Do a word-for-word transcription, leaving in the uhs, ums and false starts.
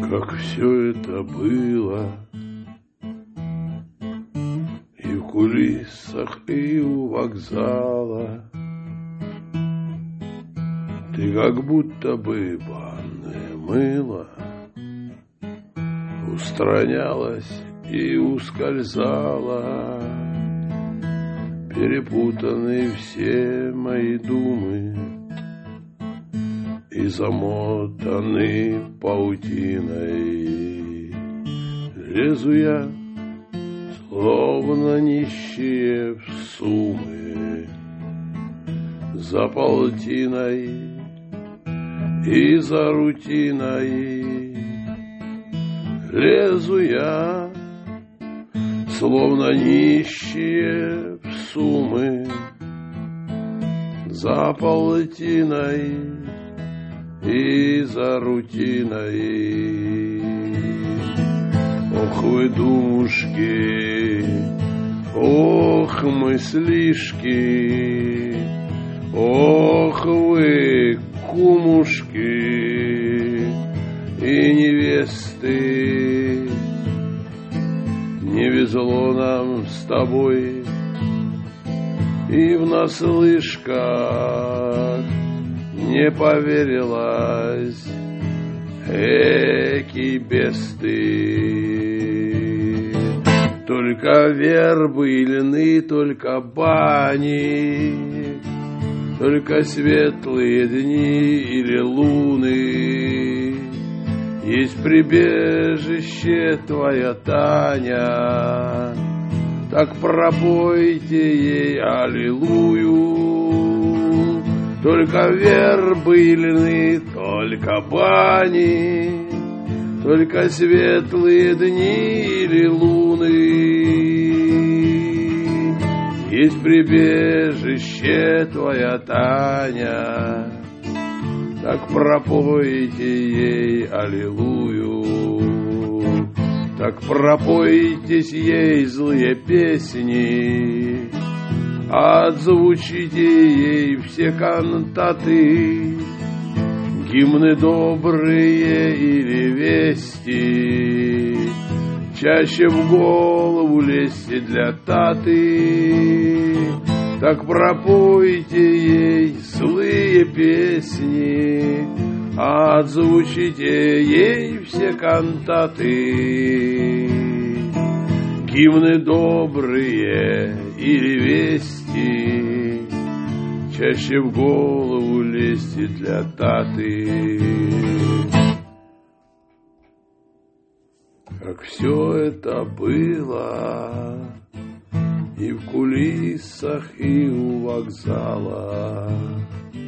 Как все это было и в кулисах, и у вокзала. Ты как будто бы банное мыло устранялась и ускользала. Перепутаны все мои думы и замотаны паутиной. Лезу я, словно нищие в суммы, за полтиной и за рутиной. Лезу я, словно нищие в суммы, за полтиной и за рутиной. Ох вы, думушки, ох мыслишки, ох вы, кумушки и невесты. Не везло нам с тобой и в наслышках не поверилась, эки бесты. Только вербы и льны, только бани, только светлые дни или луны. Есть прибежище твоя Таня, так пропойте ей аллилуйю. Только вербы и льны, только бани, только светлые дни или луны. Есть прибежище твоя Таня, так пропойте ей аллилуйю. Так пропойтесь ей злые песни, отзвучите ей все кантаты, гимны добрые или вести, чаще в голову лезьте для таты. Так пропойте ей злые песни, отзвучите ей все кантаты, гимны добрые или вести, чаще в голову лезьте для таты. Как все это было и в кулисах, и у вокзала.